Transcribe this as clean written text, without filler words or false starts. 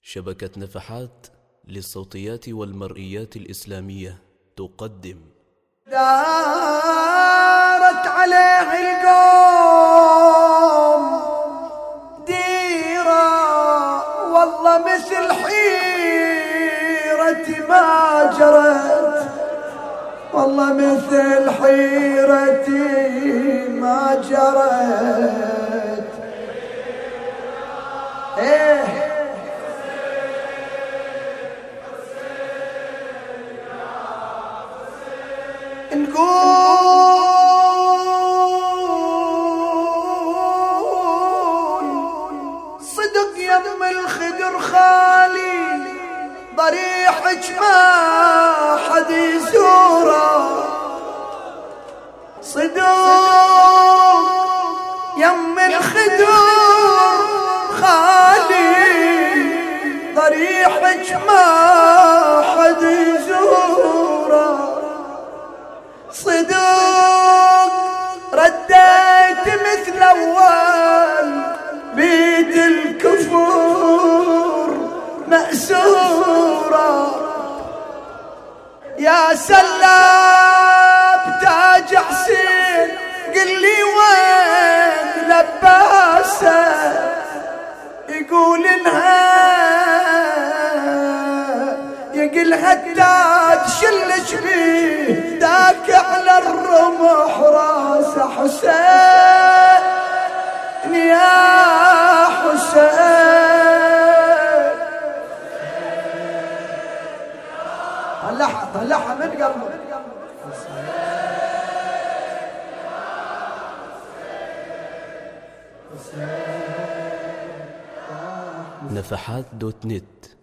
شبكة نفحات للصوتيات والمرئيات الإسلامية تقدم. دارت عليه القوم ديرة والله مثل حيرتي ما جرت، والله مثل حيرتي ما جرت. ايه نقول صدق يم الخدر خالي، ضريحك ما حد يزوره. صدق يم الخدر خالي، ضريحك ما حد يزوره. صدق رديت مثل أول بيد الكفور مأسورة. يا سلاب تاج حسين قل لي وين لباسه، يقول انها يقلها التاج شلش بيه داك على الرمح راس حسين يا حسين. طلعها من قلبه. نفحات.net